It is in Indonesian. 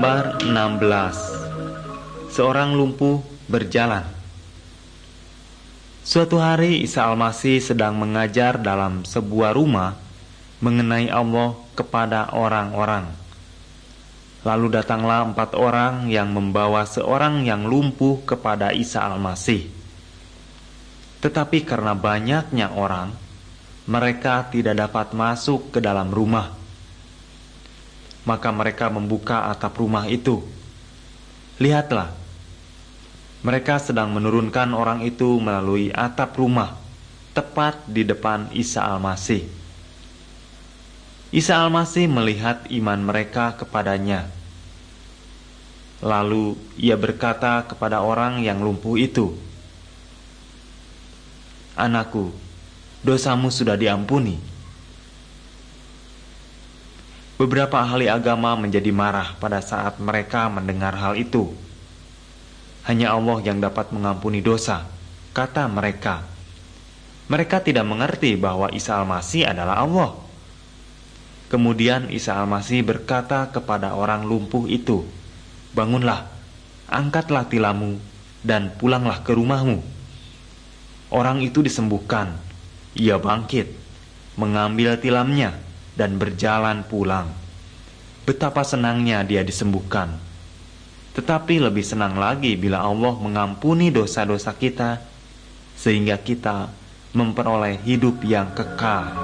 Gambar 16. Seorang lumpuh berjalan. Suatu hari Isa Al-Masih sedang mengajar dalam sebuah rumah mengenai Allah kepada orang-orang. Lalu datanglah 4 orang yang membawa seorang yang lumpuh kepada Isa Al-Masih. Tetapi karena banyaknya orang, mereka tidak dapat masuk ke dalam rumah. Maka mereka membuka atap rumah itu. Lihatlah, mereka sedang menurunkan orang itu melalui atap rumah, tepat di depan Isa Al-Masih. Isa Al-Masih melihat iman mereka kepadanya. Lalu ia berkata kepada orang yang lumpuh itu, "Anakku, dosamu sudah diampuni." Beberapa ahli agama menjadi marah pada saat mereka mendengar hal itu. Hanya Allah yang dapat mengampuni dosa, kata mereka. Mereka tidak mengerti bahwa Isa Al-Masih adalah Allah. Kemudian Isa Al-Masih berkata kepada orang lumpuh itu, "Bangunlah, angkatlah tilammu, dan pulanglah ke rumahmu." Orang itu disembuhkan. Ia bangkit, mengambil tilamnya, dan berjalan pulang. Betapa senangnya dia disembuhkan. Tetapi lebih senang lagi bila Allah mengampuni dosa-dosa kita, sehingga kita memperoleh hidup yang kekal.